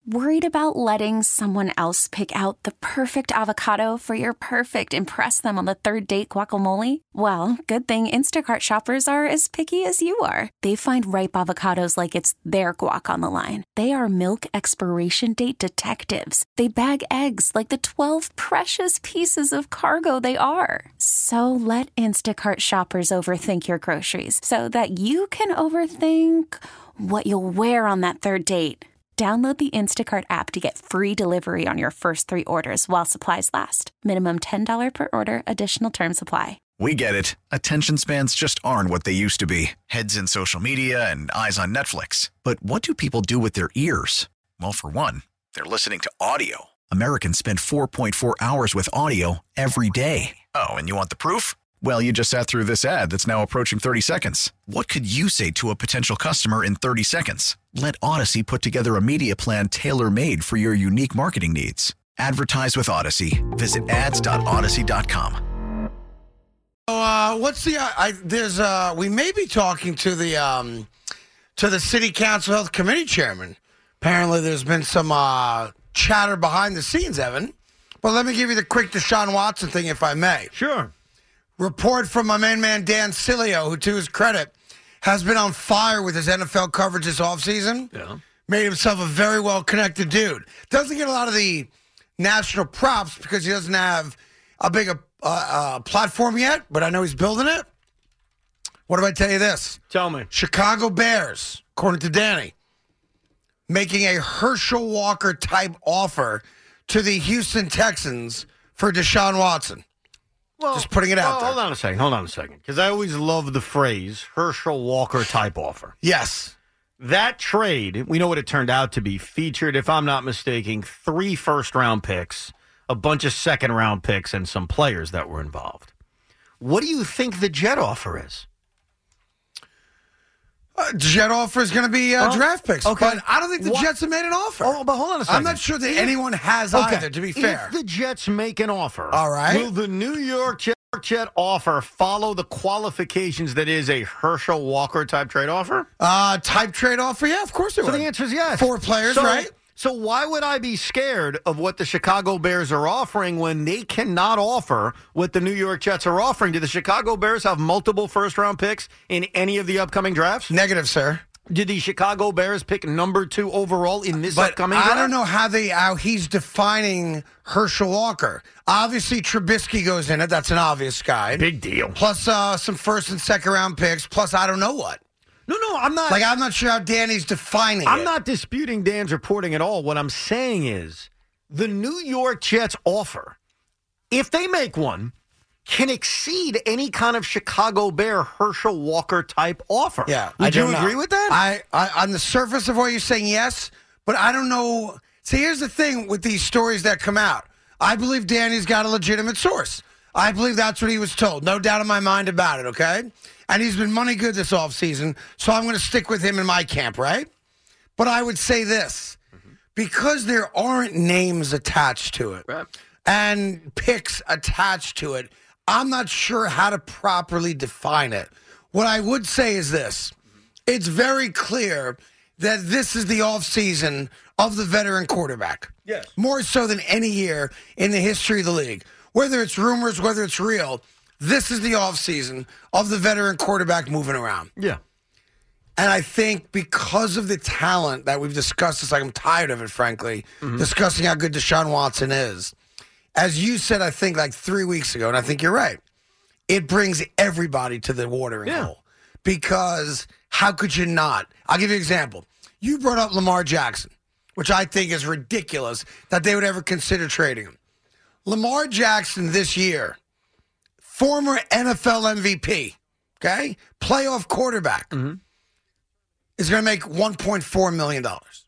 Worried about letting someone else pick out the perfect avocado for your perfect impress them on the third date guacamole? Well, good thing Instacart shoppers are as picky as you are. They find ripe avocados like it's their guac on the line. They are milk expiration date detectives. They bag eggs like the 12 precious pieces of cargo they are. So let Instacart shoppers overthink your groceries so that you can overthink what you'll wear on that third date. Download the Instacart app to get free delivery on your first 3 orders while supplies last. Minimum $10 per order. Additional terms apply. We get it. Attention spans just aren't what they used to be. Heads in social media and eyes on Netflix. But what do people do with their ears? Well, for one, they're listening to audio. Americans spend 4.4 hours with audio every day. Oh, and you want the proof? Well, you just sat through this ad that's now approaching 30 seconds. What could you say to a potential customer in 30 seconds? Let Odyssey put together a media plan tailor-made for your unique marketing needs. Advertise with Odyssey. Visit ads.odyssey.com. We may be talking to the city council health committee chairman. Apparently there's been some chatter behind the scenes, Evan. But let me give you the quick Deshaun Watson thing, if I may. Sure. Report from my main man, Dan Sileo, who, to his credit, has been on fire with his NFL coverage this offseason. Yeah. Made himself a very well-connected dude. Doesn't get a lot of the national props because he doesn't have a big platform yet, but I know he's building it. What if I tell you this? Tell me. Chicago Bears, according to Danny, making a Herschel Walker-type offer to the Houston Texans for Deshaun Watson. Well, just putting it out there. Hold on a second. Because I always love the phrase Herschel Walker type offer. Yes. That trade, we know what it turned out to be, featured, if I'm not mistaken, 3 first-round picks, a bunch of second-round picks, and some players that were involved. What do you think the Jet offer is? Jet offer is going to be draft picks. Okay. But I don't think the Jets have made an offer. Oh, but hold on a second. I'm not sure that anyone has either, to be fair. If the Jets make an offer, all right, will the New York Jet offer follow the qualifications that is a Herschel Walker type trade offer? Type trade offer? Yeah, of course it would. So the answer is yes. 4 players, right? So why would I be scared of what the Chicago Bears are offering when they cannot offer what the New York Jets are offering? Do the Chicago Bears have multiple first-round picks in any of the upcoming drafts? Negative, sir. Did the Chicago Bears pick number 2 overall in this upcoming draft? I don't know how he's defining Herschel Walker. Obviously, Trubisky goes in it. That's an obvious guy. Big deal. Plus some first and second round picks. Plus, I don't know what. No, I'm not. I'm not sure how Danny's defining it. I'm not disputing Dan's reporting at all. What I'm saying is the New York Jets offer, if they make one, can exceed any kind of Chicago Bear Herschel Walker type offer. Yeah. Would you agree with that? I on the surface of what you're saying, yes, but I don't know. See, here's the thing with these stories that come out. I believe Danny's got a legitimate source. I believe that's what he was told. No doubt in my mind about it, okay? And he's been money good this offseason, so I'm going to stick with him in my camp, right? But I would say this. Because there aren't names attached to it and picks attached to it, I'm not sure how to properly define it. What I would say is this. It's very clear that this is the offseason of the veteran quarterback. Yes. More so than any year in the history of the league. Whether it's rumors, whether it's real, this is the offseason of the veteran quarterback moving around. Yeah. And I think because of the talent that we've discussed, it's like I'm tired of it, frankly, discussing how good Deshaun Watson is. As you said, I think like 3 weeks ago, and I think you're right, it brings everybody to the watering hole. Because how could you not? I'll give you an example. You brought up Lamar Jackson, which I think is ridiculous that they would ever consider trading him. Lamar Jackson this year, former NFL MVP, okay, playoff quarterback, is going to make $1.4 million.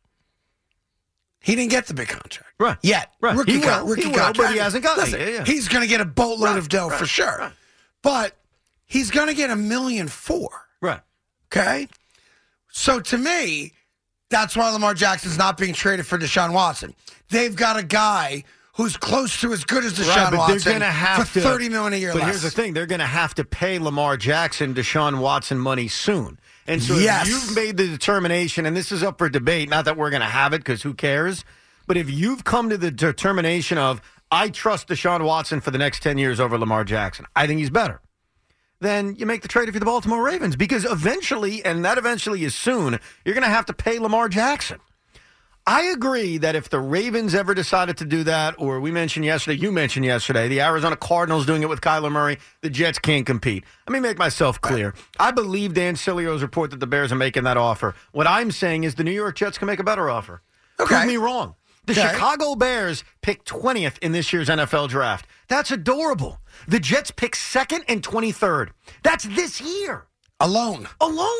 He didn't get the big contract. Right. Yet. Right. Rookie contract. But he hasn't gotten it. Listen, he's going to get a boatload of dough for sure. Right. But he's going to get $1.4 million. Right. Okay? So to me, that's why Lamar Jackson's not being traded for Deshaun Watson. They've got a guy who's close to as good as Deshaun Watson for $30 million a year But less. here's the thing. They're going to have to pay Lamar Jackson Deshaun Watson money soon. And so if you've made the determination, and this is up for debate, not that we're going to have it because who cares, but if you've come to the determination of, I trust Deshaun Watson for the next 10 years over Lamar Jackson, I think he's better, then you make the trade if you're the Baltimore Ravens, because eventually, and that eventually is soon, you're going to have to pay Lamar Jackson. I agree that if the Ravens ever decided to do that, or you mentioned yesterday, the Arizona Cardinals doing it with Kyler Murray, the Jets can't compete. Let me make myself clear. I believe Dan Silio's report that the Bears are making that offer. What I'm saying is the New York Jets can make a better offer. Okay. Prove me wrong. The Chicago Bears picked 20th in this year's NFL draft. That's adorable. The Jets picked 2nd and 23rd. That's this year. Alone.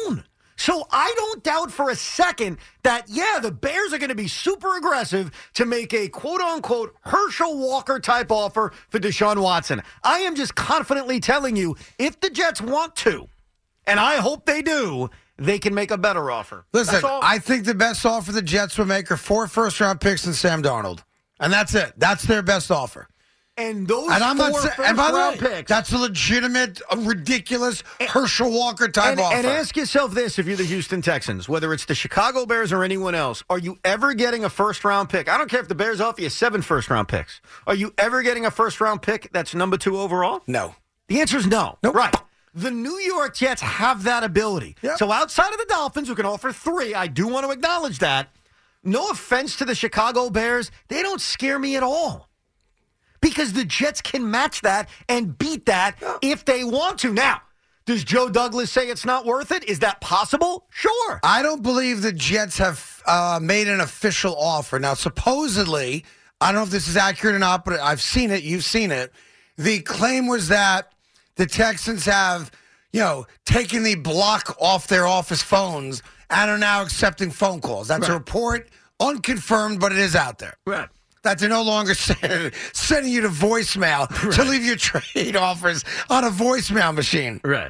So I don't doubt for a second that, the Bears are going to be super aggressive to make a quote-unquote Herschel Walker-type offer for Deshaun Watson. I am just confidently telling you, if the Jets want to, and I hope they do, they can make a better offer. Listen, I think the best offer the Jets would make are 4 first-round picks and Sam Darnold. And that's it. That's their best offer. And those and 4 first-round picks. That's a legitimate, ridiculous Herschel Walker type offer. And ask yourself this, if you're the Houston Texans, whether it's the Chicago Bears or anyone else, are you ever getting a first-round pick? I don't care if the Bears offer you 7 first-round picks. Are you ever getting a first-round pick that's number 2 overall? No. The answer is no. Nope. Right. The New York Jets have that ability. Yep. So outside of the Dolphins, who can offer 3, I do want to acknowledge that. No offense to the Chicago Bears, they don't scare me at all. Because the Jets can match that and beat that if they want to. Now, does Joe Douglas say it's not worth it? Is that possible? Sure. I don't believe the Jets have made an official offer. Now, supposedly, I don't know if this is accurate or not, but I've seen it. You've seen it. The claim was that the Texans have, taken the block off their office phones and are now accepting phone calls. That's a report, unconfirmed, but it is out there. Right. That they're no longer sending you to voicemail to leave your trade offers on a voicemail machine. Right.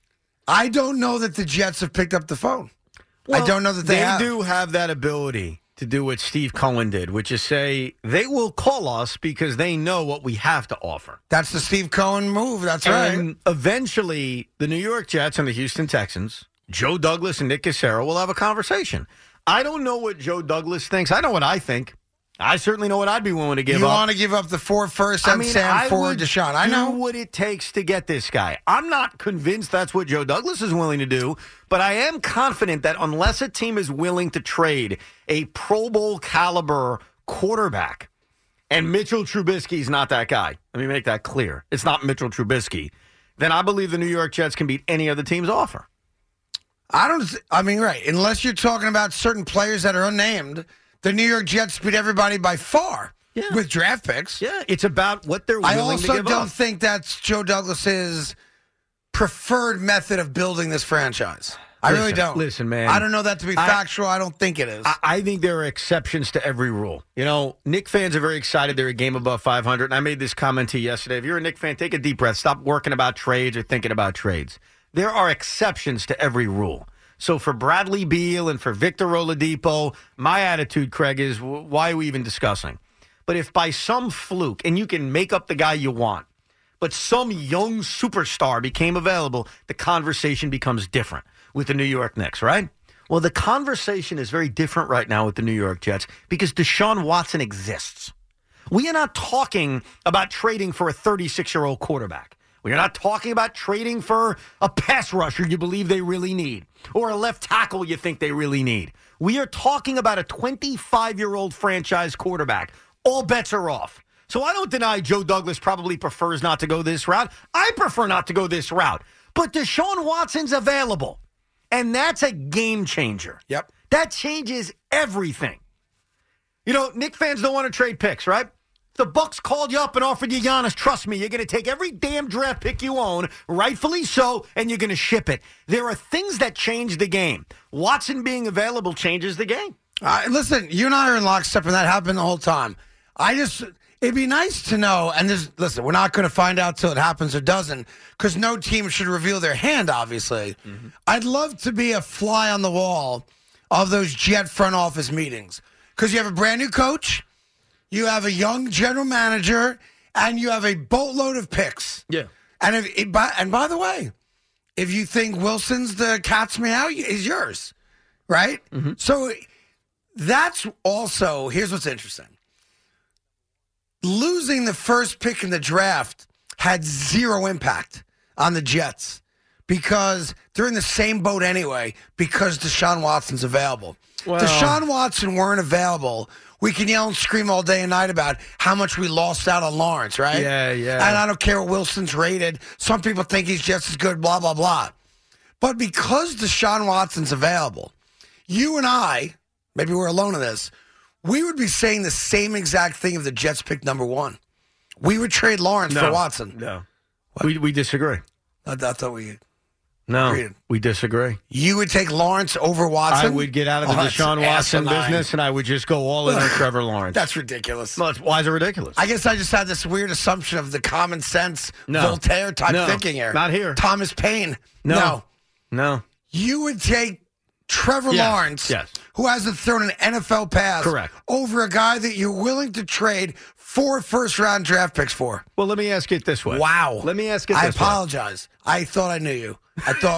I don't know that the Jets have picked up the phone. Well, I don't know that they have. They do have that ability to do what Steve Cohen did, which is say they will call us because they know what we have to offer. That's the Steve Cohen move. That's and right. Eventually, the New York Jets and the Houston Texans, Joe Douglas and Nick Cassero, will have a conversation. I don't know what Joe Douglas thinks. I know what I think. I certainly know what I'd be willing to give up. You want to give up the 4 first and Sam for Deshaun. I know what it takes to get this guy. I'm not convinced that's what Joe Douglas is willing to do, but I am confident that unless a team is willing to trade a Pro Bowl caliber quarterback, and Mitchell Trubisky is not that guy. Let me make that clear. It's not Mitchell Trubisky. Then I believe the New York Jets can beat any other team's offer. Right. Unless you're talking about certain players that are unnamed, the New York Jets beat everybody by far with draft picks. Yeah, it's about what they're willing to give up. I also don't think that's Joe Douglas's preferred method of building this franchise. I really don't. Listen, man. I don't know that to be factual. I don't think it is. I think there are exceptions to every rule. Knicks fans are very excited they're a game above 500, and I made this comment to you yesterday. If you're a Knicks fan, take a deep breath. Stop working about trades or thinking about trades. There are exceptions to every rule. So for Bradley Beal and for Victor Oladipo, my attitude, Craig, is why are we even discussing? But if by some fluke, and you can make up the guy you want, but some young superstar became available, the conversation becomes different with the New York Knicks, right? Well, the conversation is very different right now with the New York Jets because Deshaun Watson exists. We are not talking about trading for a 36-year-old quarterback. We are not talking about trading for a pass rusher you believe they really need or a left tackle you think they really need. We are talking about a 25-year-old franchise quarterback. All bets are off. So I don't deny Joe Douglas probably prefers not to go this route. I prefer not to go this route. But Deshaun Watson's available, and that's a game changer. Yep. That changes everything. Knicks fans don't want to trade picks, right? The Bucks called you up and offered you Giannis. Trust me, you're going to take every damn draft pick you own, rightfully so, and you're going to ship it. There are things that change the game. Watson being available changes the game. Listen, you and I are in lockstep, and that happened the whole time. It'd be nice to know, and listen, we're not going to find out till it happens or doesn't, because no team should reveal their hand, obviously. Mm-hmm. I'd love to be a fly on the wall of those Jet front office meetings, because you have a brand new coach, you have a young general manager, and you have a boatload of picks. Yeah. And by the way, If you think Wilson's the cat's meow, is yours, right? Mm-hmm. So that's also, here's what's interesting. Losing the first pick in the draft had zero impact on the Jets because they're in the same boat anyway because Deshaun Watson's available. Well, Deshaun Watson weren't available. We can yell and scream all day and night about how much we lost out on Lawrence, right? Yeah. And I don't care what Wilson's rated. Some people think he's just as good, blah, blah, blah. But because Deshaun Watson's available, you and I, maybe we're alone in this, we would be saying the same exact thing if the Jets picked number 1. We would trade Lawrence for Watson. No. We disagree. I thought we... No, agreed. we disagree. You would take Lawrence over Watson? I would get out of the Deshaun Watson business, and I would just go all in on Trevor Lawrence. That's ridiculous. Well, why is it ridiculous? I guess I just had this weird assumption of the common sense Voltaire type thinking here. Not here. Thomas Paine. No. You would take Trevor Lawrence, who hasn't thrown an NFL pass, correct, over a guy that you're willing to trade 4 first-round draft picks for. Well, let me ask it this way. Wow. Let me ask it this way. I apologize. I thought I knew you. I thought...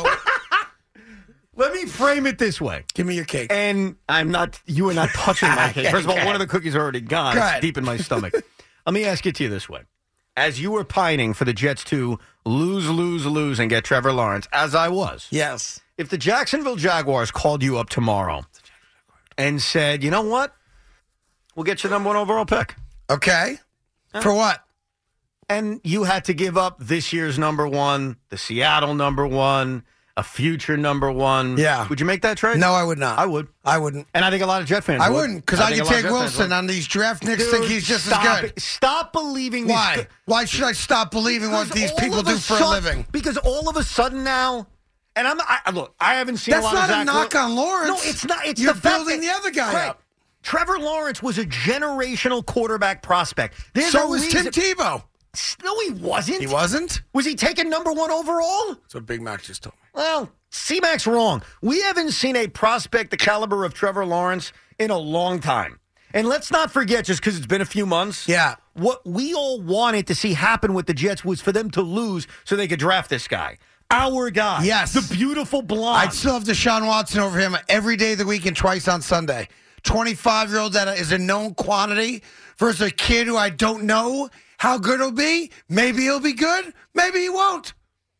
Let me frame it this way. Give me your cake. And you are not touching my cake. First of all, one of the cookies are already gone. It's deep in my stomach. Let me ask it to you this way. As you were pining for the Jets to lose, and get Trevor Lawrence, as I was. Yes. If the Jacksonville Jaguars called you up tomorrow and said, you know what? We'll get you number 1 overall pick. Okay. For what? And you had to give up this year's number 1, the Seattle number 1, a future number 1. Yeah. Would you make that trade? No, I would not. I would. I wouldn't. And I think a lot of Jet fans I would. wouldn't, because I can take Wilson on these draft nicks. Think he's just as good. Stop believing these. Why? Why should I stop believing what these people do for a living? Because all of a sudden now, and look, I haven't seen That's a lot of not a knock on Lawrence. No, it's not. It's You're the fact building that, the other guy up. Trevor Lawrence was a generational quarterback prospect. So was Tim Tebow. No, he wasn't. He wasn't? Was he taken number 1 overall? That's what Big Mac just told me. Well, C-Mac's wrong. We haven't seen a prospect the caliber of Trevor Lawrence in a long time. And let's not forget, just because it's been a few months, what we all wanted to see happen with the Jets was for them to lose so they could draft this guy. Our guy. Yes. The beautiful blonde. I'd still have Deshaun Watson over him every day of the week and twice on Sunday. 25-year-old that is a known quantity versus a kid who I don't know how good he'll be. Maybe he'll be good. Maybe he won't.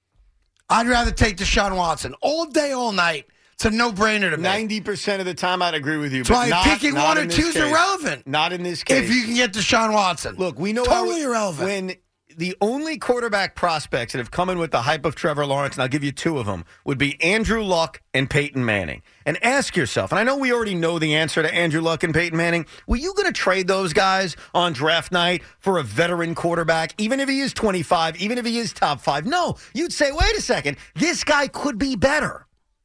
I'd rather take Deshaun Watson all day, all night. It's a no-brainer to me. 90% of the time, I'd agree with you. That's why picking 1 or 2 is irrelevant. Not in this case. If you can get Deshaun Watson. Look, we know totally irrelevant. When the only quarterback prospects that have come in with the hype of Trevor Lawrence, and I'll give you 2 of them, would be Andrew Luck and Peyton Manning. And ask yourself, and I know we already know the answer to Andrew Luck and Peyton Manning, were you going to trade those guys on draft night for a veteran quarterback, even if he is 25, even if he is top 5? No, you'd say, wait a second, this guy could be better.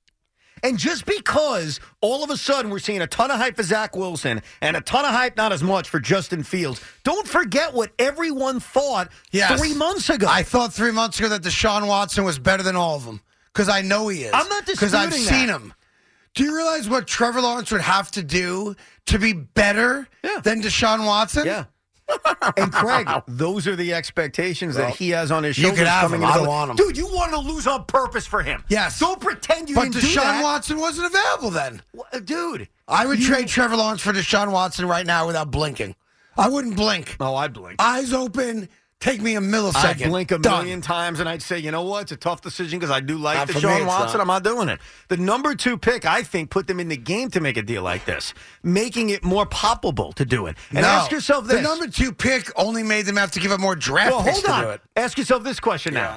And just because all of a sudden we're seeing a ton of hype for Zach Wilson and a ton of hype, not as much, for Justin Fields, don't forget what everyone thought 3 months ago. I thought 3 months ago that Deshaun Watson was better than all of them because I know he is. I'm not disputing because I've seen him. Do you realize what Trevor Lawrence would have to do to be better than Deshaun Watson? Yeah. And Craig, those are the expectations that he has on his shoulders. You could have him. I don't want him. Dude, you wanted to lose on purpose for him. Yes. Don't pretend you didn't do that. But Deshaun Watson wasn't available then. Dude. I would trade Trevor Lawrence for Deshaun Watson right now without blinking. I wouldn't blink. Oh, I'd blink. Eyes open. Take me a millisecond. I'd blink a million times, and I'd say, you know what? It's a tough decision because I do like Deshaun Watson. I'm not doing it. The number 2 pick, I think, put them in the game to make a deal like this, making it more palpable to do it. And ask yourself this. The number 2 pick only made them have to give up more draft picks to do it. Ask yourself this question now.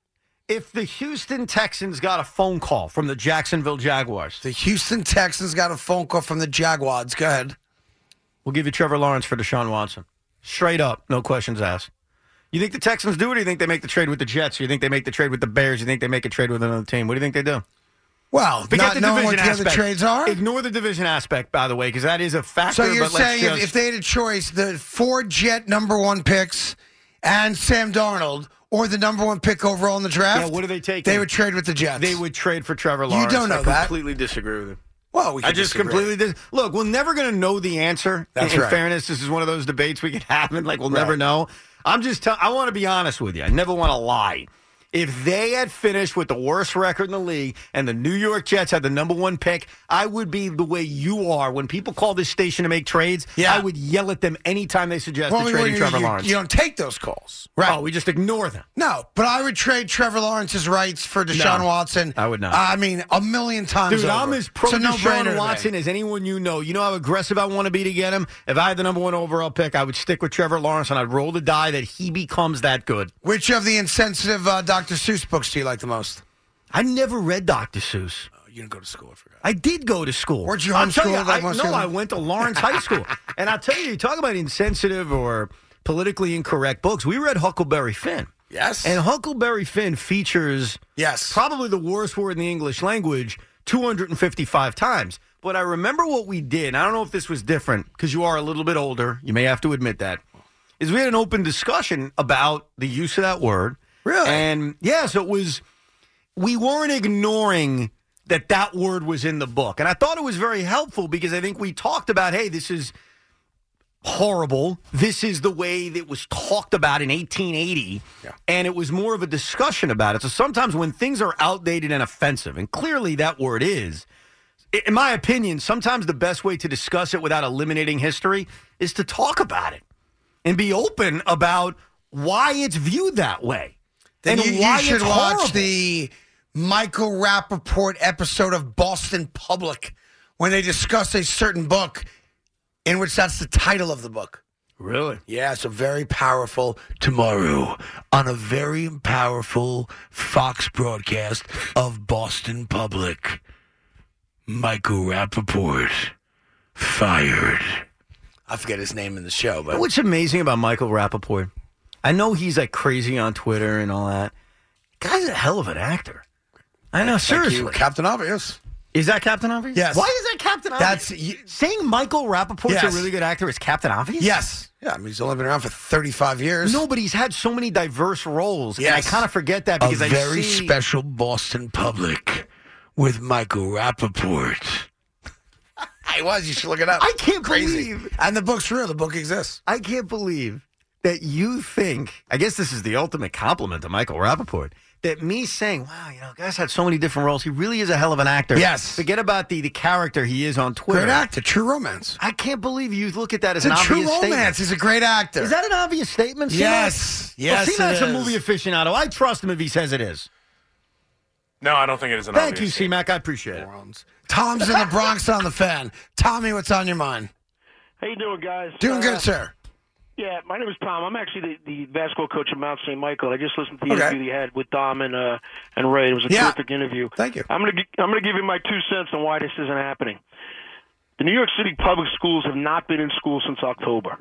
If the Houston Texans got a phone call from the Jacksonville Jaguars. The Houston Texans got a phone call from the Jaguars. Go ahead. We'll give you Trevor Lawrence for Deshaun Watson. Straight up, no questions asked. You think the Texans do it, or do you think they make the trade with the Jets? Or you think they make the trade with the Bears? You think they make a trade with another team? What do you think they do? Well, forget not knowing what the other trades are? Ignore the division aspect, by the way, because that is a factor. So you're saying if they had a choice, the 4 Jet number 1 picks and Sam Darnold, or the number 1 pick overall in the draft? Yeah, what do they take? They would trade with the Jets. They would trade for Trevor Lawrence. You don't know that. I completely disagree with you. Well, I just completely look. We're never going to know the answer. That's in right. fairness, this is one of those debates we could have, and we'll never know. I'm just I want to be honest with you. I never want to lie. If they had finished with the worst record in the league and the New York Jets had the number 1 pick, I would be the way you are. When people call this station to make trades, I would yell at them anytime they suggested trading Trevor Lawrence. You don't take those calls. Right. Oh, we just ignore them. No, but I would trade Trevor Lawrence's rights for Deshaun Watson. I would not. I mean, a million times Dude, over. I'm as pro no-brainer Deshaun Watson as anyone you know. You know how aggressive I want to be to get him? If I had the number 1 overall pick, I would stick with Trevor Lawrence, and I'd roll the die that he becomes that good. Which of the insensitive Dr. Seuss books do you like the most? I never read Dr. Seuss. Oh, you didn't go to school, I forgot. I did go to school. Weren't you homeschooled? No, I went to Lawrence High School. And I'll tell you talk about insensitive or politically incorrect books. We read Huckleberry Finn. Yes. And Huckleberry Finn features probably the worst word in the English language 255 times. But I remember what we did, and I don't know if this was different because you are a little bit older. You may have to admit that. Is we had an open discussion about the use of that word. Really? And, so it was, we weren't ignoring that word was in the book. And I thought it was very helpful because I think we talked about, hey, this is horrible. This is the way that it was talked about in 1880. Yeah. And it was more of a discussion about it. So sometimes when things are outdated and offensive, and clearly that word is, in my opinion, sometimes the best way to discuss it without eliminating history is to talk about it and be open about why it's viewed that way. Then and you should watch the Michael Rappaport episode of Boston Public when they discuss a certain book in which that's the title of the book. Really? Yeah, it's a very powerful tomorrow on a very powerful Fox broadcast of Boston Public. Michael Rappaport fired. I forget his name in the show. But what's amazing about Michael Rappaport, I know he's like crazy on Twitter and all that. Guy's a hell of an actor. I know, seriously. Thank you, Captain Obvious. Is that Captain Obvious? Yes. Why is that Captain Obvious? Saying Michael Rappaport's a really good actor is Captain Obvious? Yes. Yeah, I mean, he's only been around for 35 years. No, but he's had so many diverse roles. Yes. And I kind of forget that because a very special Boston Public with Michael Rappaport. I was. You should look it up. I can't believe. And the book's real. The book exists. I can't believe that you think, I guess this is the ultimate compliment to Michael Rappaport, that me saying, wow, guy's had so many different roles. He really is a hell of an actor. Yes. Forget about the character he is on Twitter. Great actor. True romance. I can't believe you look at that as it's an obvious statement. It's a true romance. He's a great actor. Is that an obvious statement? Yes. Yes, well, C-Mac's a movie aficionado. I trust him if he says it is. No, I don't think it is an Thank you, C-Mac. I appreciate it. Tom's in the Bronx on the Fan. Tommy, what's on your mind? How you doing, guys? Doing good, sir. Yeah, my name is Tom. I'm actually the basketball coach at Mount St. Michael. I just listened to the interview you had with Dom and Ray. It was a terrific interview. Thank you. I'm gonna give you my 2 cents on why this isn't happening. The New York City public schools have not been in school since October.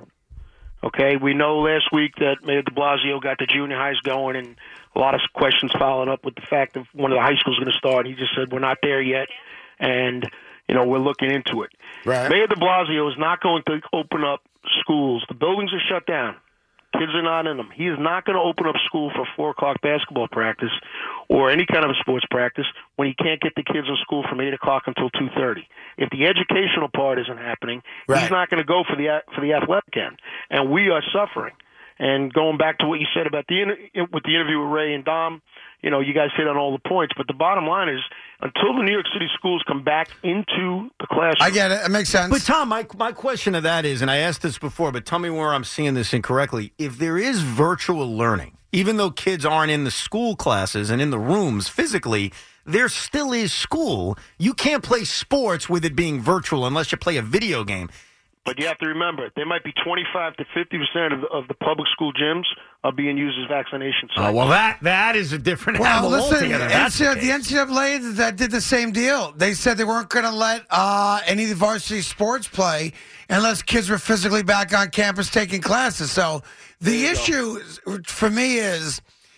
Okay, we know last week that Mayor de Blasio got the junior highs going, and a lot of questions following up with the fact that one of the high schools is going to start. He just said, we're not there yet, and, we're looking into it. Right. Mayor de Blasio is not going to open up schools. The buildings are shut down. Kids are not in them. He is not going to open up school for 4 o'clock basketball practice or any kind of a sports practice when he can't get the kids in school from 8 o'clock until 2:30. If the educational part isn't happening, he's not going to go for the athletic end, and we are suffering. And going back to what you said about with the interview with Ray and Dom, you guys hit on all the points. But the bottom line is, until the New York City schools come back into the classroom. I get it. It makes sense. But, Tom, my question to that is, and I asked this before, but tell me where I'm seeing this incorrectly. If there is virtual learning, even though kids aren't in the school classes and in the rooms physically, there still is school. You can't play sports with it being virtual unless you play a video game. But you have to remember, there might be 25 to 50% of the public school gyms are being used as vaccination sites. Oh, well, that is a different animal altogether. The NCAA that did the same deal. They said they weren't going to let any of the varsity sports play unless kids were physically back on campus taking classes. So the issue for me is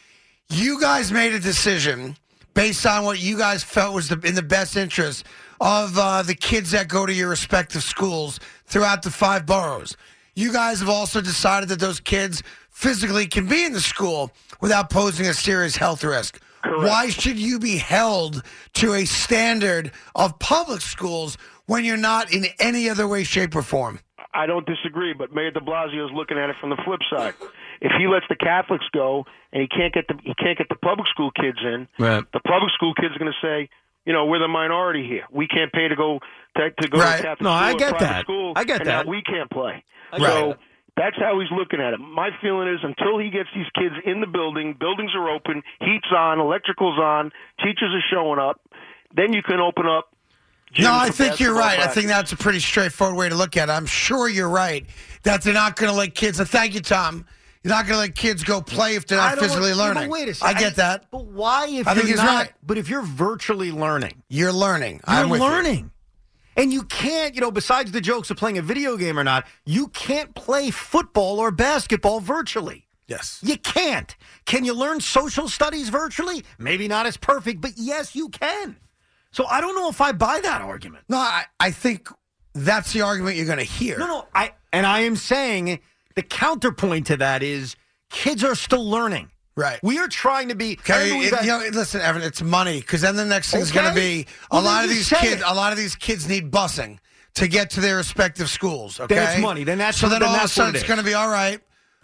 you guys made a decision based on what you guys felt was in the best interest of the kids that go to your respective schools throughout the 5 boroughs. You guys have also decided that those kids physically can be in the school without posing a serious health risk. Correct. Why should you be held to a standard of public schools when you're not in any other way, shape, or form? I don't disagree, but Mayor de Blasio is looking at it from the flip side. if he lets the Catholics go and he can't get the public school kids in, Right. the public school kids are going to say, we're the minority here. We can't pay to go to Right. Catholic No, school I or get private that. school, I get and that. now we can't play. Right. So that's how he's looking at it. My feeling is until he gets these kids in the buildings are open, heat's on, electrical's on, teachers are showing up, then you can open up. No, I think you're right. I practice. think that's a pretty straightforward way to look at it. I'm sure you're right that they're not going to let kids. Thank you, Tom. You're not going to let kids go play if they're not physically learning. But wait a second. I get that. But why if I think you're he's not? right. But if you're virtually learning, You're learning. you're I'm with you. learning. And you can't, besides the jokes of playing a video game or not, you can't play football or basketball virtually. Yes. You can't. Can you learn social studies virtually? Maybe not as perfect, but yes, you can. So I don't know if I buy that argument. No, I think that's the argument you're going to hear. No, I am saying the counterpoint to that is kids are still learning. Right. We are trying to be. Okay, listen, Evan, it's money because then the next thing's going to be Well, a lot then of you these said kids. it. A lot of these kids need busing to get to their respective schools. Okay, Then it's money. Then that's so then then all of a that's sudden what it it's is. going to be all right.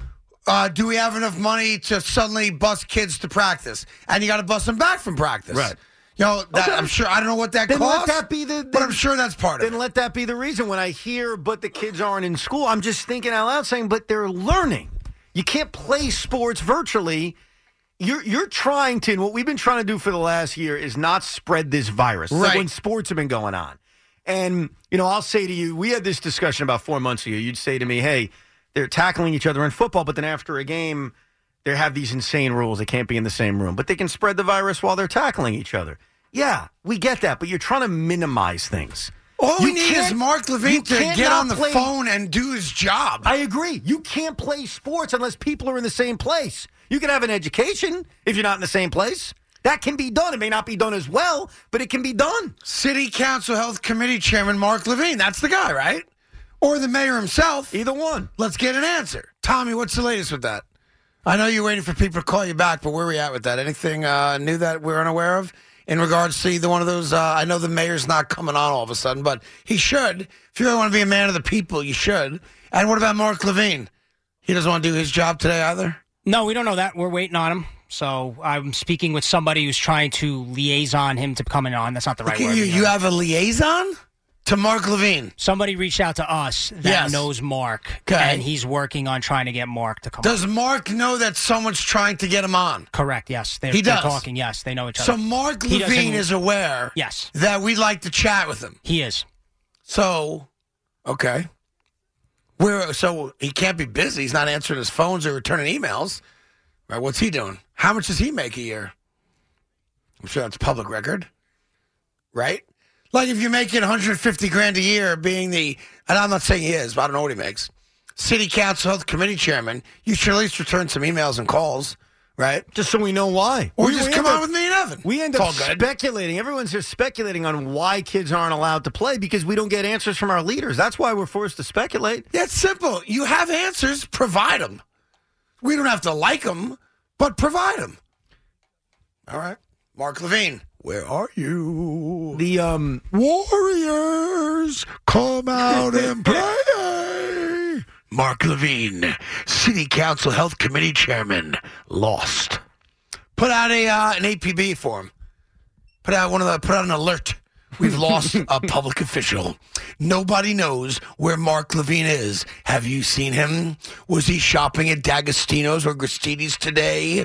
Do we have enough money to suddenly bus kids to practice? And you got to bus them back from practice. Right. That, Okay. I'm sure. I don't know what that Then costs. let that be but I'm sure that's part of Then it. let that be the reason. When I hear, but the kids aren't in school, I'm just thinking out loud saying, but they're learning. You can't play sports virtually. You're trying to, and what we've been trying to do for the last year is not spread this virus. It's like Right. when sports have been going on. And, I'll say to you, we had this discussion about 4 months ago. You'd say to me, hey, they're tackling each other in football, but then after a game, they have these insane rules. They can't be in the same room, but they can spread the virus while they're tackling each other. Yeah, we get that, but you're trying to minimize things. All we You need is can't- Mark you Levine to can't get not on the play- phone and do his job. I agree. You can't play sports unless people are in the same place. You can have an education if you're not in the same place. That can be done. It may not be done as well, but it can be done. City Council Health Committee Chairman Mark Levine. That's the guy, right? Or the mayor himself. Either one. Let's get an answer. Tommy, what's the latest with that? I know you're waiting for people to call you back, but where are we at with that? Anything new that we're unaware of in regards to either one of those? I know the mayor's not coming on all of a sudden, but he should. If you really want to be a man of the people, you should. And what about Mark Levine? He doesn't want to do his job today either? No, we don't know that. We're waiting on him. So I'm speaking with somebody who's trying to liaison him to coming on. That's not the right Okay, word. you have a liaison to Mark Levine? Somebody reached out to us that Yes. knows Mark, Okay. and he's working on trying to get Mark to come on. Does Mark know that someone's trying to get him on? Correct, yes. They're He does. talking, yes. They know each other. So Mark He doesn't- Levine is aware Yes. that we'd like to chat with him. He is. So, okay. So he can't be busy. He's not answering his phones or returning emails. Right? What's he doing? How much does he make a year? I'm sure that's public record. Right? Like if you're making $150,000 a year being and I'm not saying he is, but I don't know what he makes. City Council Health Committee Chairman, you should at least return some emails and calls, right? Just so we know why. Or We just end come up- on with me and Evan. We end It's up all good. speculating. Everyone's just speculating on why kids aren't allowed to play because we don't get answers from our leaders. That's why we're forced to speculate. Yeah, it's simple. You have answers, provide them. We don't have to like them, but provide them. All right. Mark Levine, where are you? The Warriors, come out and play. Mark Levine, City Council Health Committee Chairman, lost. Put out an APB for him. Put out an alert. We've lost a public official. Nobody knows where Mark Levine is. Have you seen him? Was he shopping at D'Agostino's or Gristides today?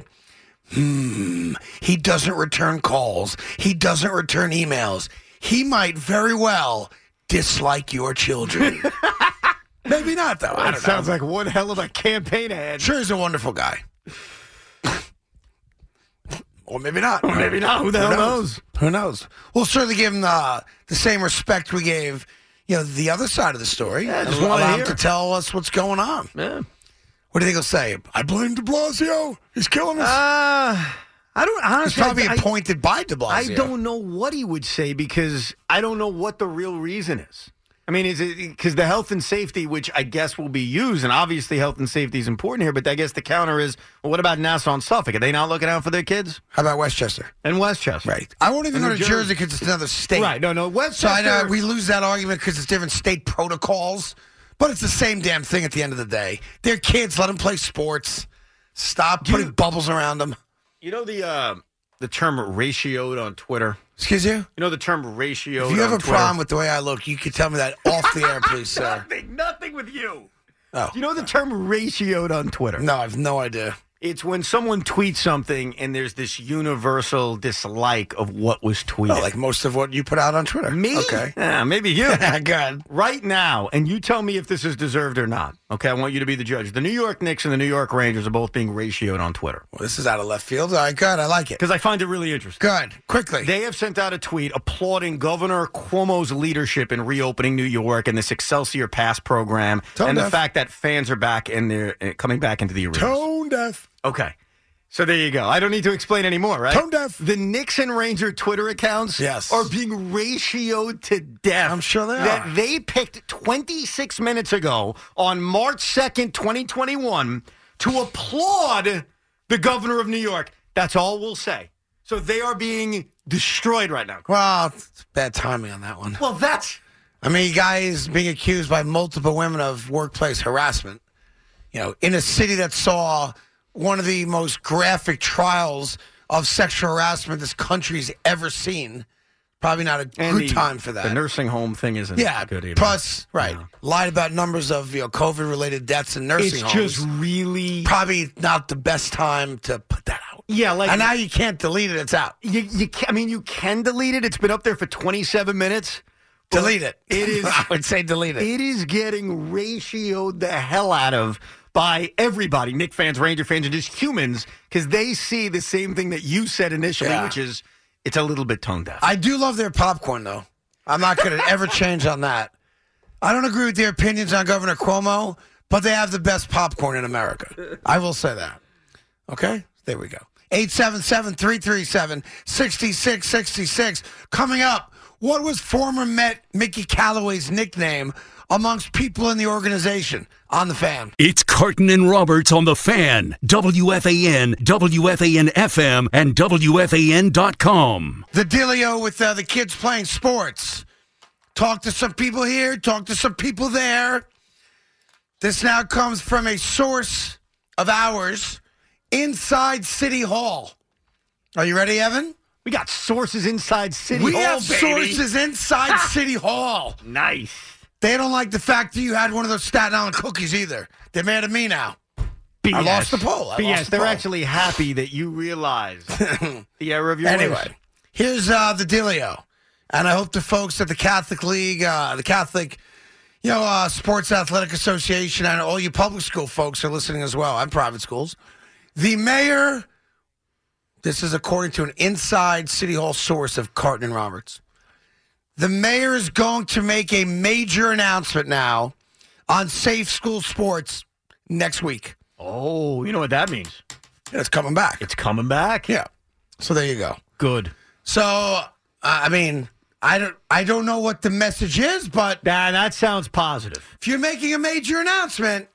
He doesn't return calls. He doesn't return emails. He might very well dislike your children. Maybe not, though. I don't know. sounds like one hell of a campaign ad. Sure, he's a wonderful guy. Or maybe not. Or maybe not. Who the hell knows? Who knows? We'll certainly give him the same respect we gave, the other side of the story. Yeah, and just wanna allow him hear. to tell us what's going on. Yeah. What do you think he'll say? I blame de Blasio. He's killing us. I don't He's honestly. probably I- appointed by de Blasio. I don't know what he would say because I don't know what the real reason is. I mean, is it because the health and safety, which I guess will be used, and obviously health and safety is important here, but I guess the counter is, well, what about Nassau and Suffolk? Are they not looking out for their kids? How about Westchester? And Westchester. Right. I won't even And go to New Jersey because it's another state. Right. No, So Westchester. we lose that argument because it's different state protocols, but it's the same damn thing at the end of the day. They're kids. Let them play sports. Stop putting bubbles around them. You know the term ratioed on Twitter? Excuse you? You know the term ratioed If you have on a Twitter? problem with the way I look, you can tell me that off the air, please, sir. Nothing with you. Oh. Do you know the term ratioed on Twitter? No, I have no idea. It's when someone tweets something and there's this universal dislike of what was tweeted. Oh, like most of what you put out on Twitter. Me? Okay. Yeah, maybe you. Good. Right now, and you tell me if this is deserved or not. Okay, I want you to be the judge. The New York Knicks and the New York Rangers are both being ratioed on Twitter. Well, this is out of left field. All right, good. I like it. Because I find it really interesting. Good. Quickly. They have sent out a tweet applauding Governor Cuomo's leadership in reopening New York and this Excelsior Pass program Tone and deaf. the fact that fans are back and they're coming back into the arena. Tone deaf. Okay. So there you go. I don't need to explain anymore, right? Tone deaf. The Knicks and Ranger Twitter accounts are being ratioed to death. I'm sure they that are. They picked 26 minutes ago on March 2nd, 2021 to applaud the governor of New York. That's all we'll say. So they are being destroyed right now. Well, it's bad timing on that one. Well, that's... I mean, guys being accused by multiple women of workplace harassment. You know, in a city that saw one of the most graphic trials of sexual harassment this country's ever seen. Probably not a good time for that. The nursing home thing isn't good either. Plus, lied about numbers of COVID-related deaths in nursing homes. It's just really... Probably not the best time to put that out. Yeah, like... And now you can't delete it. It's out. You can delete it. It's been up there for 27 minutes. Delete it. It is. I would say delete it. It is getting ratioed the hell out of by everybody, Knicks fans, Ranger fans, and just humans, because they see the same thing that you said initially, which is it's a little bit tone deaf. I do love their popcorn, though. I'm not going to ever change on that. I don't agree with their opinions on Governor Cuomo, but they have the best popcorn in America. I will say that. Okay? There we go. 877-337-6666. Coming up, what was former Met Mickey Callaway's nickname amongst people in the organization on The Fan? It's Carton and Roberts on The Fan, WFAN, WFAN-FM, and WFAN.com. The dealio with the kids playing sports. Talk to some people here, talk to some people there. This now comes from a source of ours inside City Hall. Are you ready, Evan? We got sources inside City Hall, We have baby. sources inside City Hall. Nice. They don't like the fact that you had one of those Staten Island cookies either. They're mad at me now. BS. I lost the poll. They're actually happy that you realize the error of your ways. Anyway, here's the dealio. And I hope the folks at the Catholic League, the Catholic Sports Athletic Association, and all you public school folks are listening as well, and private schools. The mayor, this is according to an inside City Hall source of Carton and Roberts. The mayor is going to make a major announcement now on Safe School Sports next week. Oh, you know what that means? It's coming back. It's coming back? Yeah. So there you go. Good. So, I mean, I don't know what the message is, but that sounds positive. If you're making a major announcement,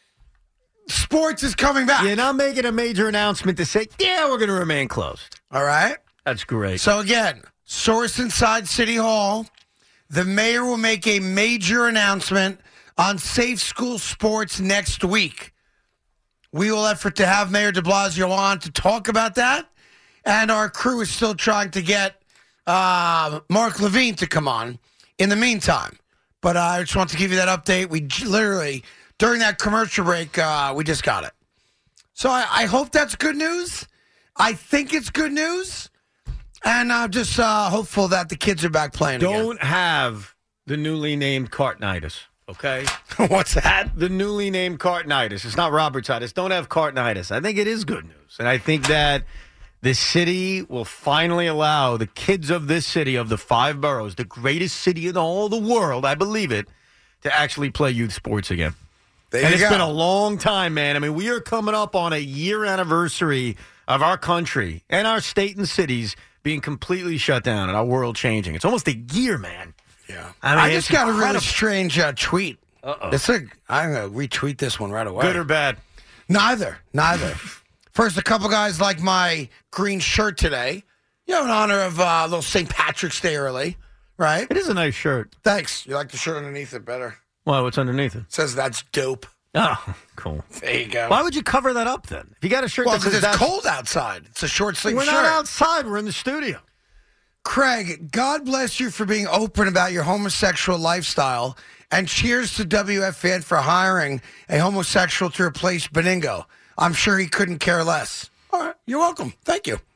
sports is coming back. You're not making a major announcement to say, yeah, we're going to remain closed. All right? That's great. So again, source inside City Hall, the mayor will make a major announcement on Safe School Sports next week. We will effort to have Mayor de Blasio on to talk about that, and our crew is still trying to get Mark Levine to come on in the meantime. But I just want to give you that update. We literally, during that commercial break, we just got it. So I hope that's good news. I think it's good news. And I'm just hopeful that the kids are back playing again. Don't have the newly named Cartonitis, okay? What's that? The newly named Cartonitis. It's not Robertitis. Don't have Cartonitis. I think it is good news. And I think that this city will finally allow the kids of this city, of the 5 boroughs, the greatest city in all the world, I believe it, to actually play youth sports again. There and you it's go. been a long time, man. I mean, we are coming up on a year anniversary of our country and our state and cities being completely shut down and our world changing. It's almost a year, man. Yeah. I mean, I just got a really incredible. strange tweet. Uh-oh. I'm going to retweet this one right away. Good or bad? Neither. First, a couple guys like my green shirt today. In honor of little St. Patrick's Day early, right? It is a nice shirt. Thanks. You like the shirt underneath it better. Well, what's underneath it? It says that's dope. Oh, cool. There you go. Why would you cover that up then? If you got a shirt Well, that says because it's that's... cold outside. It's a short sleeve We're shirt. not outside. We're in the studio. Craig, God bless you for being open about your homosexual lifestyle, and cheers to WFAN for hiring a homosexual to replace Beningo. I'm sure he couldn't care less. All right, you're welcome. Thank you.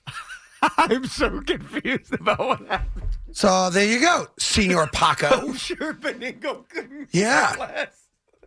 I'm so confused about what happened. So there you go, Senor Paco. I'm sure Beningo couldn't Yeah. care less.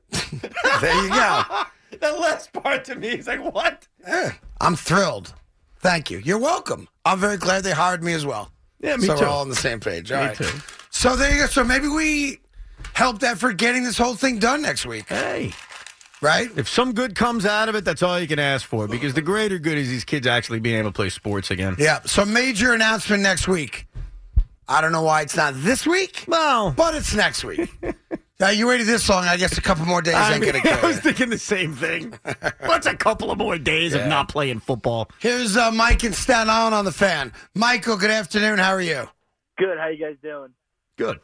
There you go. The last part to me is like, what? I'm thrilled. Thank you. You're welcome. I'm very glad they hired me as well. Yeah, me so too. we're all on the same page. All Me right. too. So there you go. So maybe we helped effort getting this whole thing done next week. Hey. Right? If some good comes out of it, that's all you can ask for, because the greater good is these kids actually being able to play sports again. Yeah. So major announcement next week. I don't know why it's not this week, Well, but it's next week. You waited this long. I guess a couple more days ain't going to I kill was you. thinking the same thing. What's a couple of more days of not playing football? Here's Mike in Staten Island on the Fan. Michael, good afternoon. How are you? Good. How you guys doing? Good.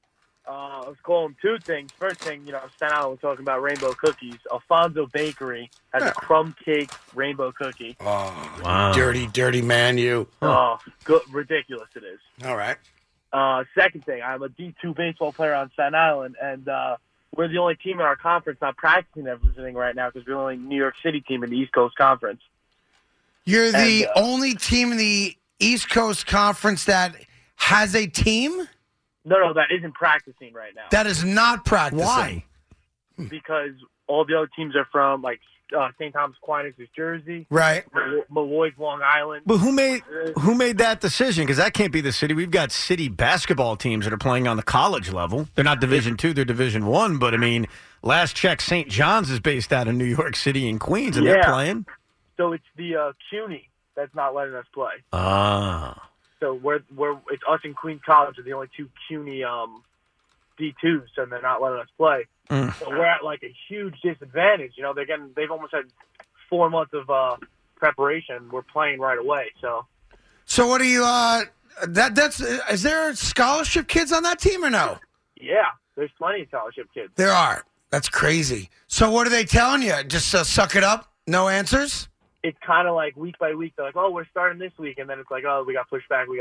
I was calling two things. First thing, Staten Island, we're talking about rainbow cookies. Alfonso Bakery has a crumb cake rainbow cookie. Oh, Wow. dirty man, you. Oh, good, ridiculous it is. All right. Second thing, I'm a D2 baseball player on Staten Island, and we're the only team in our conference not practicing everything right now because we're the only New York City team in the East Coast Conference. You're the only team in the East Coast Conference that has a team? No, that isn't practicing right now. That is not practicing. Why? Because all the other teams are from, like, St. Thomas Aquinas is Jersey. Right. Malloy's Long Island. But who made that decision? Because that can't be the city. We've got city basketball teams that are playing on the college level. They're not Division II, they're Division I. But, I mean, last check, St. John's is based out of New York City and Queens, and they're playing. So it's the CUNY that's not letting us play. Ah. So it's us and Queens College are the only two CUNY D2s, so they're not letting us play. So we're at like a huge disadvantage. They've almost had 4 months of preparation. We're playing right away. So what do you? Is there scholarship kids on that team or no? Yeah, there's plenty of scholarship kids. There are. That's crazy. So what are they telling you? Just suck it up. No answers. It's kind of like week by week. They're like, oh, we're starting this week, and then it's like, oh, we got pushed back.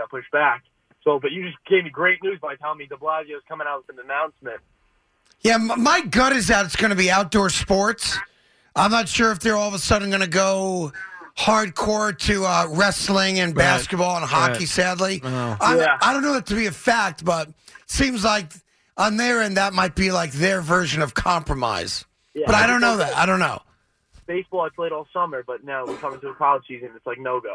So, but you just gave me great news by telling me De Blasio's coming out with an announcement. Yeah, my gut is that it's going to be outdoor sports. I'm not sure if they're all of a sudden going to go hardcore to wrestling and basketball and hockey, sadly. I don't know that to be a fact, but it seems like on their end that might be like their version of compromise. Yeah, but I don't know that. I don't know. Baseball I played all summer, but now we're coming to the college season. It's like no-go.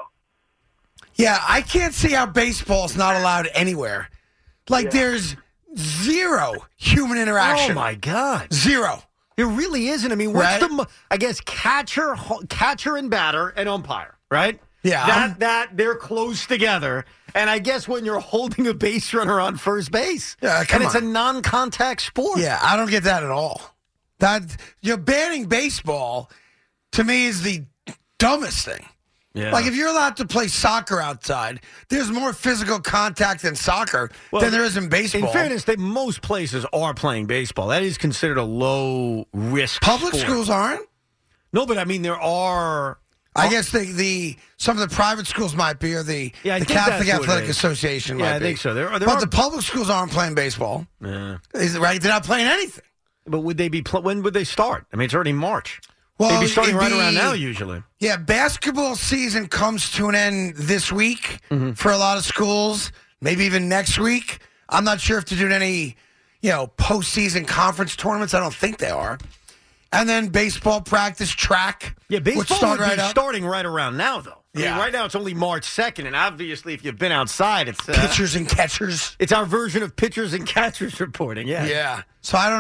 Yeah, I can't see how baseball's not allowed anywhere. Like there's zero human interaction. Oh, my God. Zero. There really isn't. I mean, what's I guess, catcher and batter and umpire, right? Yeah. That they're close together. And I guess when you're holding a base runner on first base, it's a non-contact sport. Yeah, I don't get that at all. That you're banning baseball, to me, is the dumbest thing. Yeah. Like, if you're allowed to play soccer outside, there's more physical contact in soccer than there is in baseball. In fairness, most places are playing baseball. That is considered a low-risk Public sport. schools aren't? No, but I mean, there are... I guess some of the private schools might be, or the Catholic Athletic Association might be. Yeah, I think so. But the public schools aren't playing baseball. Yeah. Is it right? They're not playing anything. But would they be? When would they start? I mean, it's already March. Well, they'd be starting right around now, usually. Yeah, basketball season comes to an end this week for a lot of schools, maybe even next week. I'm not sure if they're doing any, postseason conference tournaments. I don't think they are. And then baseball practice, track. Yeah, baseball start would be starting right around now, though. I mean, right now it's only March 2nd, and obviously if you've been outside, it's... pitchers and catchers. It's our version of pitchers and catchers reporting, yeah. Yeah. So I don't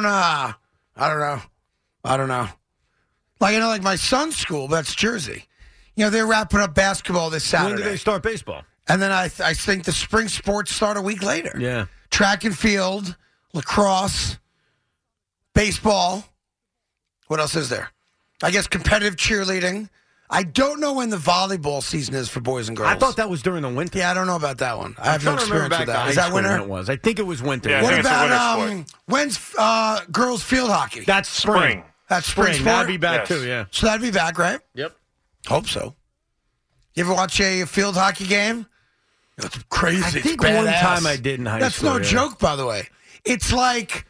know. Like my son's school, that's Jersey. They're wrapping up basketball this Saturday. When do they start baseball? And then I think the spring sports start a week later. Yeah. Track and field, lacrosse, baseball. What else is there? I guess competitive cheerleading. I don't know when the volleyball season is for boys and girls. I thought that was during the winter. Yeah, I don't know about that one. I have no experience with that. Is that winter? It was. I think it was winter. Yeah, what I think about it's a winter sport. when's girls field hockey? That's spring. That's spring sport? That'd be back, Yes. too, yeah. So that'd be back, right? Yep. Hope so. You ever watch a field hockey game? It's crazy. I think it's one badass. time I did in high That's school. no yeah. joke, by the way. It's like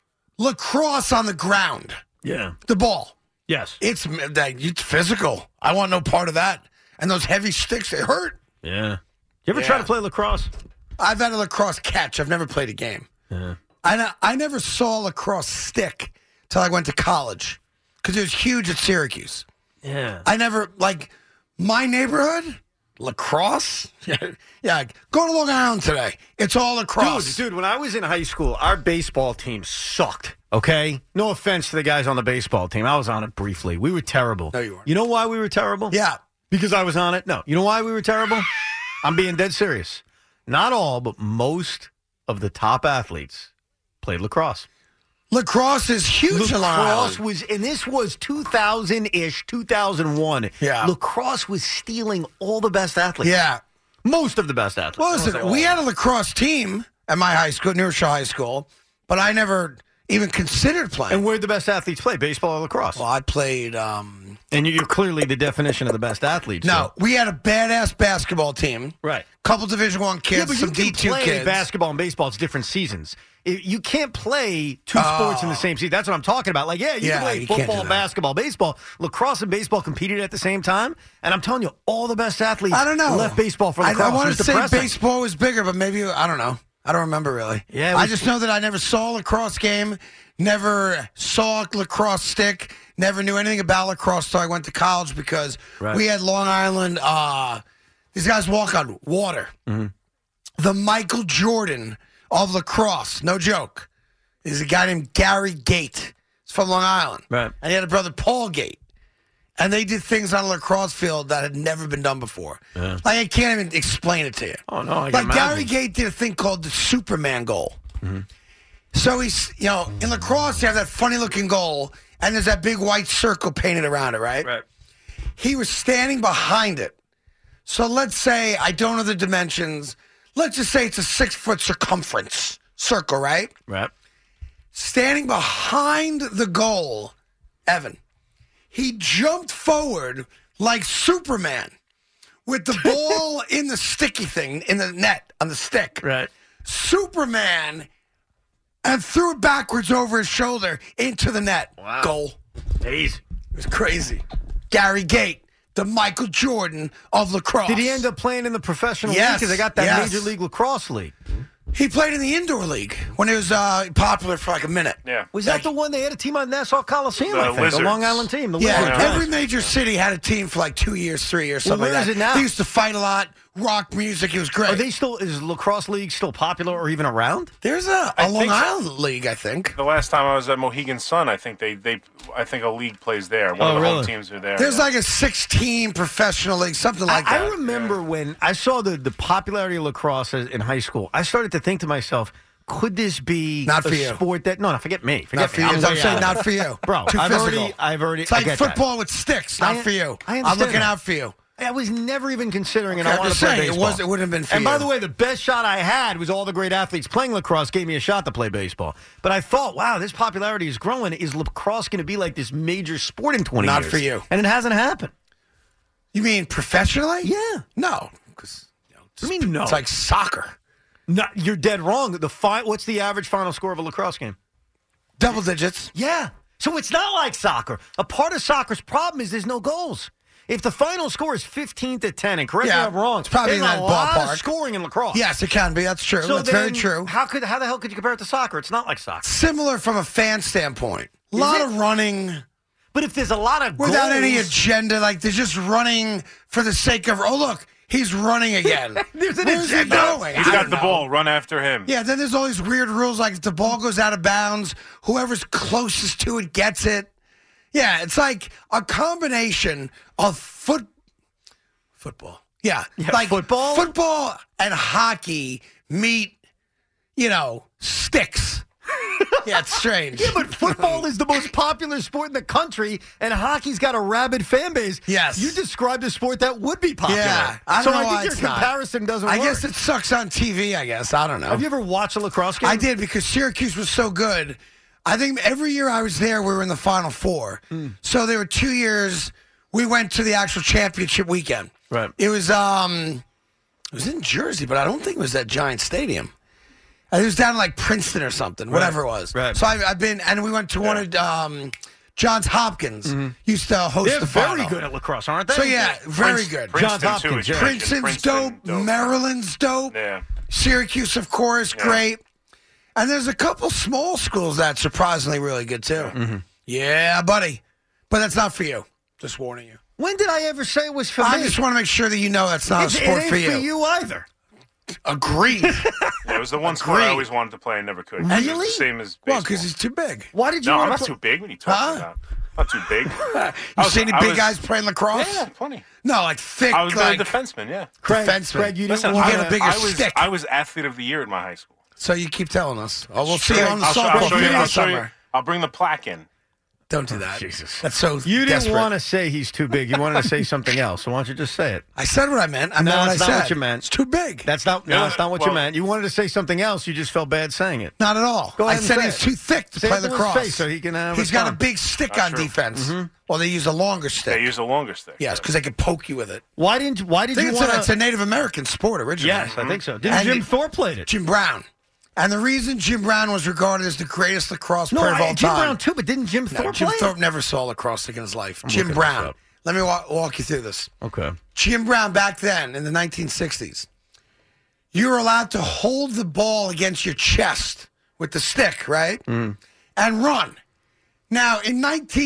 lacrosse on the ground. Yeah. The ball. Yes. It's physical. I want no part of that. And those heavy sticks, they hurt. Yeah. You ever try to play lacrosse? I've had a lacrosse catch. I've never played a game. Yeah. I never saw a lacrosse stick till I went to college because it was huge at Syracuse. Yeah. I never, my neighborhood, lacrosse? Yeah. Go to Long Island today. It's all lacrosse. Dude, when I was in high school, our baseball team sucked, okay? No offense to the guys on the baseball team. I was on it briefly. We were terrible. No, you weren't. You know why we were terrible? Yeah. Because I was on it? No. You know why we were terrible? I'm being dead serious. Not all, but most of the top athletes played lacrosse. Lacrosse is huge in Long Lacrosse Island. was, and this was 2000-ish, 2001. Yeah. Lacrosse was stealing all the best athletes. Yeah. Most of the best athletes. Well, I won't say listen, all. we had a lacrosse team at my high school, New Rochelle High School, but I never even considered playing. And where'd the best athletes play, baseball or lacrosse? Well, I played... And you're clearly the definition of the best athlete. No, we had a badass basketball team. Right. Couple Division I kids, Yeah, but some you can D2 play kids. basketball and baseball. It's different seasons. You can't play two sports in the same season. That's what I'm talking about. You can play you can't do football, that. basketball, baseball. Lacrosse and baseball competed at the same time. And I'm telling you, all the best athletes I don't know. left baseball for lacrosse. I It want was to say depressing. baseball was bigger, but maybe, I don't know. I don't remember really. Yeah, I just know that I never saw a lacrosse game, never saw a lacrosse stick, never knew anything about lacrosse till I went to college because we had Long Island, these guys walk on water. Mm-hmm. The Michael Jordan of lacrosse, no joke, is a guy named Gary Gate. He's from Long Island. Right. And he had a brother, Paul Gate. And they did things on a lacrosse field that had never been done before. Yeah. I can't even explain it to you. Oh, no, I can Gary imagine. Gate did a thing called the Superman goal. Mm-hmm. So he's, in lacrosse, you have that funny looking goal, and there's that big white circle painted around it, right? Right. He was standing behind it. So let's say, I don't know the dimensions. Let's just say it's a 6-foot circumference circle, right? Right. Standing behind the goal, Evan, he jumped forward like Superman with the ball in the sticky thing, in the net, on the stick. Right. Superman, and threw it backwards over his shoulder into the net. Wow. Goal. Jeez. It was crazy. Gary Gate, the Michael Jordan of lacrosse. Did he end up playing in the professional league? Yes, Because they got that yes. Major League Lacrosse league. He played in the indoor league when it was popular for like a minute. Yeah. Was that the one they had a team on Nassau Coliseum? The I think, Lizards. the Long Island team. The Yeah, Lizards. every major city had a team for like 2 years, 3 years, something where like is that. it now? They used to fight a lot, rock music. It was great. Are they still? Is lacrosse league still popular or even around? There's a I Long think so. Island league, I think. The last time I was at Mohegan Sun, I think I think a league plays there. One of the home teams are there. There's like a 6-team professional league, something like that. I remember when I saw the popularity of lacrosse in high school, I started to think to myself, could this be Not a for you. sport that... No, forget me. Forget Not for me. you. I'm I'm way saying out. not for you. Bro, Too I've physical. already... It's I like get football with sticks, not for you. I I'm understand looking that. out for you. I was never even considering it. Okay, I I'm wanted to just play saying, baseball. it wouldn't have been for And you. by the way, the best shot I had was all the great athletes playing lacrosse gave me a shot to play baseball. But I thought, wow, this popularity is growing. Is lacrosse going to be like this major sport in 20 Not years? for you. And it hasn't happened. You mean professionally? Yeah. No. 'Cause, I mean, no. It's like soccer. No, you're dead wrong. What's the average final score of a lacrosse game? Double digits. Yeah. So it's not like soccer. A part of soccer's problem is there's no goals. If the final score is 15-10, and correct me if I'm wrong, it's probably there's in that a lot ballpark. of scoring in lacrosse. Yes, it can be. That's true. So That's very then true. How the hell could you compare it to soccer? It's not like soccer. Similar from a fan standpoint. A lot of running But if there's a lot of without goals, any agenda. Like they're just running for the sake of, oh, look, he's running again. There's an Where's he agenda. going? He's I got don't the know. ball. Run after him. Yeah, then there's all these weird rules like if the ball goes out of bounds, whoever's closest to it gets it. Yeah, it's like a combination of football. Yeah, like football and hockey meet, sticks. Yeah, it's strange. Yeah, but football is the most popular sport in the country, and hockey's got a rabid fan base. Yes. You described a sport that would be popular. Yeah, I don't know I why think it's your not. comparison doesn't I work. guess it sucks on TV, I guess. I don't know. Have you ever watched a lacrosse game? I did because Syracuse was so good. I think every year I was there, we were in the Final Four. So there were 2 years we went to the actual championship weekend. Right. It was in Jersey, but I don't think it was at Giant Stadium. It was down in like Princeton or something, whatever it was. Right. So I've been, and we went to one of Johns Hopkins used to host They're the final. very good at lacrosse, aren't they? So yeah, very good. Johns Princeton, too, Hopkins, is yeah. great. Princeton's dope. Maryland's dope. Yeah. Syracuse, of course, great. And there's a couple small schools that's surprisingly really good too. Yeah, buddy. But that's not for you. Just warning you. When did I ever say it was for I me? just want to make sure that you know that's not a sport it ain't for you. for you either. Agreed. Yeah, it was the one sport I always wanted to play and never could. Really? It was the same as baseball. Well, because he's too big. Why did you No, I'm want not to play? too big. What are you talking about? I'm not too big. You see any big guys playing lacrosse? Yeah, plenty. No, like thick, I was like a defenseman, yeah. defenseman. Craig, you Listen, didn't you want get a bigger stick. I was athlete of the year in my high school. So you keep telling us. Oh, we'll see you on the I'll softball show you. field I'll this show you. summer. I'll bring the plaque in. Don't do that. Jesus. That's so You didn't desperate. want to say he's too big. You wanted to say something else. So why don't you just say it? I said what I meant. I meant what I that's not said. what you meant. It's too big. That's not what you well- meant. You wanted to say something else. You just felt bad saying it. Not at all. Go I ahead and said say he's it. too thick to Say play it to his lacrosse. face so he can He's got a respond. big stick Not on true. defense. Well, they use a longer stick. They use a longer stick. Yes, because they can poke you with it. Why did I you think want it's a Native American sport originally. Yes, I think so. Didn't And Jim Thorpe played it? Jim Brown. And the reason Jim Brown was regarded as the greatest lacrosse player of all Jim time. Brown too, but didn't Jim No, Thorpe Jim play it? Thorpe never saw lacrosse in his life. Jim looking Brown. this up. Let me walk you through this. Okay. Jim Brown back then in the 1960s, you were allowed to hold the ball against your chest with the stick, right? And run. Now, in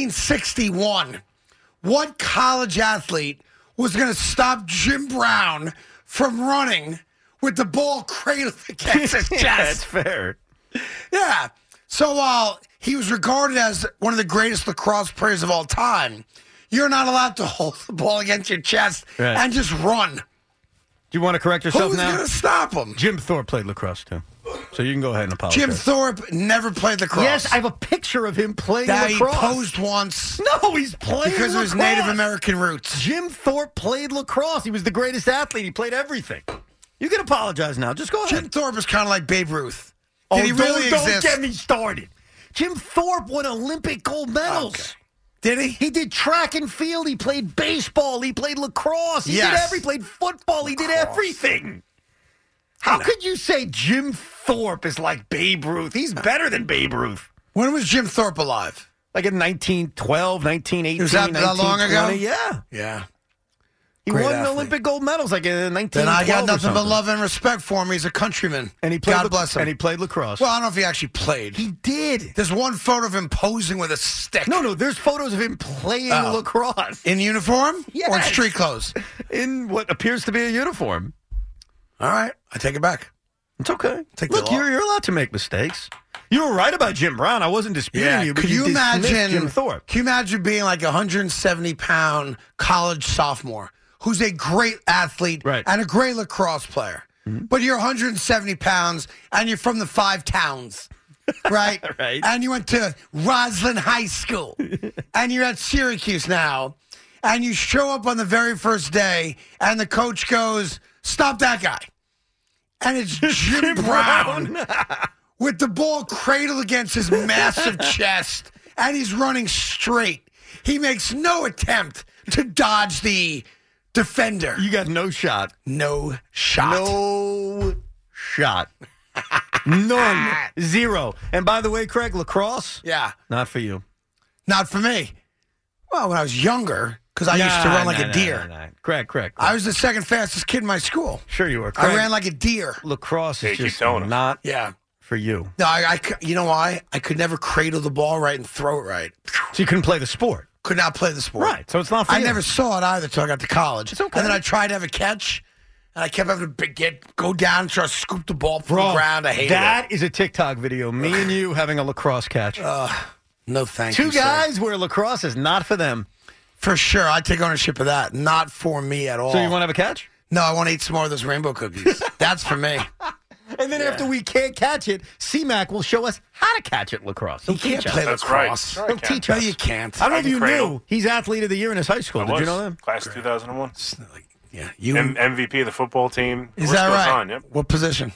1961, what college athlete was going to stop Jim Brown from running with the ball cradled against his chest? That's fair. Yeah. So while he was regarded as one of the greatest lacrosse players of all time, you're not allowed to hold the ball against your chest Right. and just run. Do you want to correct yourself Who's now? going to stop him? Jim Thorpe played lacrosse too. So you can go ahead and apologize. Jim Thorpe never played lacrosse. Yes, I have a picture of him playing That he lacrosse. posed once No, he's playing because of his lacrosse. Native American roots. Jim Thorpe played lacrosse. He was the greatest athlete. He played everything. You can apologize now. Just go ahead. Jim Thorpe is kind of like Babe Ruth. Oh, Did he really don't exist? get me started. Jim Thorpe won Olympic gold medals. Okay. Did he? He did track and field. He played baseball. He played lacrosse. He Yes. He played football. He did everything. How could you say Jim Thorpe is like Babe Ruth? He's better than Babe Ruth. When was Jim Thorpe alive? Like in 1912, 1918, Was that long ago? 1920. Yeah. Yeah. He Great won athlete. Olympic gold medals like in 1912 Then I got or nothing but something. love and respect for him. He's a countryman. And he played God bless him. And he played lacrosse. Well, I don't know if he actually played. he did. There's one photo of him posing with a stick. No, there's photos of him playing Oh. lacrosse In uniform? Or in Yes. street clothes? in what appears to be a uniform. All right. I take it back. It's okay. Take the Look, law. you're allowed to make mistakes. You were right about Jim Brown. I wasn't disputing you, but Could you dismissed imagine Jim Thorpe? Can you imagine being like a 170-pound college sophomore who's a great athlete Right. and a great lacrosse player? But you're 170 pounds and you're from the 5 towns. Right? Right. And you went to Roslyn High School. And you're at Syracuse now. And you show up on the very first day and the coach goes, "Stop that guy." And it's Jim Brown with the ball cradled against his massive chest, and he's running straight. He makes no attempt to dodge the defender. You got no shot. No shot. No shot. None. Zero. And by the way, Craig, lacrosse, Yeah, not for you. not for me. Well, when I was younger, because I used to run like a deer. Craig. I was the second fastest kid in my school. Sure you were. Craig, I ran like a deer. lacrosse Yeah, is you keep just telling him. not Yeah. for you. No, you know why? I could never cradle the ball right and throw it right. So you couldn't play the sport. Could not play the sport. Right. So it's not for I you. never saw it either until I got to college. It's okay. And then I tried to have a catch, and I kept having to go down and try to scoop the ball from Bro, the ground. I hated that is a TikTok video. Me and you having a lacrosse catch. it. No, thank you. Two sir. guys where lacrosse is not for them. For sure. I take ownership of that. Not for me at all. So you want to have a catch? No, I want to eat some more of those rainbow cookies. That's for me. And then after we can't catch it, C-Mac will show us how to catch it lacrosse. You He'll can't teach play us. That's lacrosse. right. He'll Can't. teach No, us. you can't. I don't know if I you can cradle. knew he's athlete of the year in his high school. I Did you was. know that? Class 2001. Yeah, you. MVP of the football team. The Is list that goes right? on, yep. What position?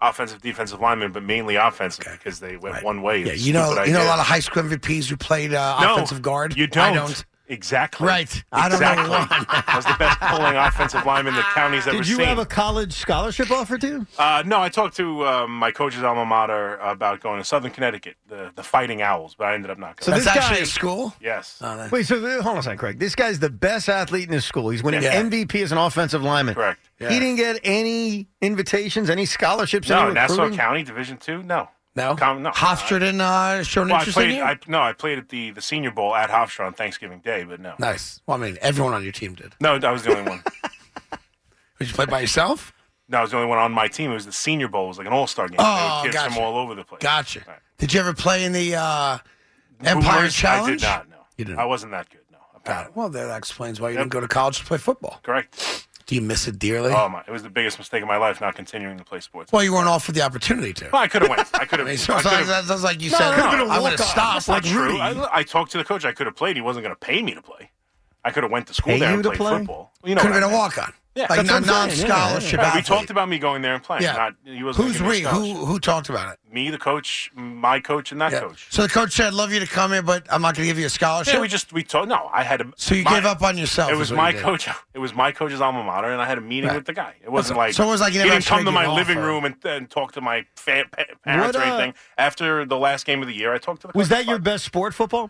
offensive, defensive linemen, but mainly offensive because they went one way. Yeah, you know a lot of high school MVPs who played offensive guard. You don't. I don't. Exactly. Right. I don't know one. I was the best pulling offensive lineman the county's ever seen. Did you have a college scholarship offer too? No, I talked to my coach's alma mater about going to Southern Connecticut, the Fighting Owls, but I ended up not going. So that's actually a school? Yes. Wait, so hold on a second, Craig. This guy's the best athlete in his school. He's winning MVP as an offensive lineman. Correct. Yeah. He didn't get any invitations, any scholarships? No, any Nassau recruiting? County Division II, no. No? No. Hofstra didn't show an interest in you? I played at the Senior Bowl at Hofstra on Thanksgiving Day, but no. Nice. Well, I mean, everyone on your team did. No, I was the only one. Did you play by yourself? No, I was the only one on my team. It was the Senior Bowl. It was like an all-star game. Oh, There were kids gotcha. from all over the place. Gotcha. Right. Did you ever play in the Empire Boomers, Challenge? I did not, no. You didn't? I wasn't that good, no. Got it. Well, that explains why you didn't go to college to play football. Correct. Do you miss it dearly? Oh, my. It was the biggest mistake of my life not continuing to play sports. Well, you weren't offered the opportunity to. Well, I could have went. I could have. That sounds like you said, no, I'm going to stop. That's not Like true. Rudy. I talked to the coach. I could have played. He wasn't going to pay me to play. I could have went to school Pay there you and to played play? football. You know Could have what been I a meant. walk-on. Yeah, Like that's what I'm saying, non-scholarship We athlete. talked about me going there and playing. Yeah. He wasn't Who's gonna give me a we? scholarship. Who talked about it? Me, the coach, my coach, and that Yeah. coach. So the coach said, love you to come here, but I'm not going to give you a scholarship? Yeah, we told. No, I had to. So you gave up on yourself. It is was what my you did. coach. It was my coach's alma mater, and I had a meeting Right. with the guy. It wasn't like So it was like you he never didn't come actually to my gave an living offer. room and talk to my parents or anything. After the last game of the year, I talked to the coach. Was that your best sport, football?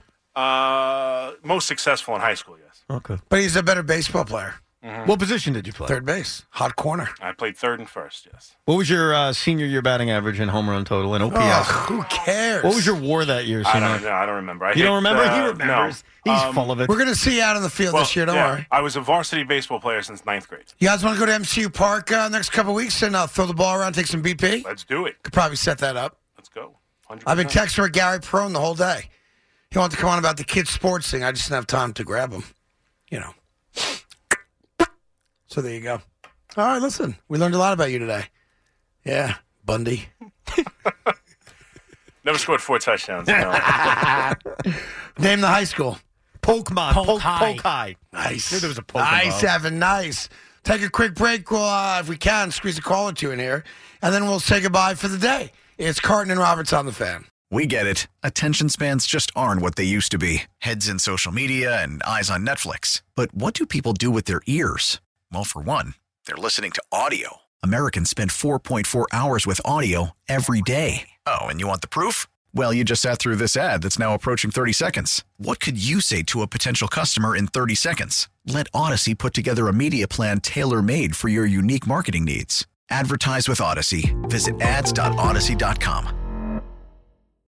Most successful in high school? Yes. Okay. But he's a better baseball player. What position did you play? Third base. Hot corner. I played third and first. Yes. What was your senior year batting average and home run total and OPS? Oh, who cares? What was your WAR that year? I Senior? don't remember. You don't remember? He remembers. No. He's full of it. We're going to see you out on the field this year. Don't worry. I was a varsity baseball player since 9th grade. You guys want to go to MCU Park next couple weeks and throw the ball around, take some BP? Let's do it. Could probably set that up. Let's go. 100%. I've been texting with Gary Perone the whole day. He wanted to come on about the kids' sports thing. I just didn't have time to grab him. You know. So there you go. All right, listen. We learned a lot about you today. Yeah, Bundy. Never scored 4 touchdowns. No. Name the high school. Pokemon. Polk High. Polk High. Nice. Knew there was a Pokemon. Nice, Evan. Nice. Take a quick break. We'll, if we can, squeeze a call or two in here, and then we'll say goodbye for the day. It's Carton and Roberts on the Fan. We get it. Attention spans just aren't what they used to be. Heads in social media and eyes on Netflix. But what do people do with their ears? Well, for one, they're listening to audio. Americans spend 4.4 hours with audio every day. Oh, and you want the proof? Well, you just sat through this ad that's now approaching 30 seconds. What could you say to a potential customer in 30 seconds? Let Odyssey put together a media plan tailor-made for your unique marketing needs. Advertise with Odyssey. Visit ads.odyssey.com.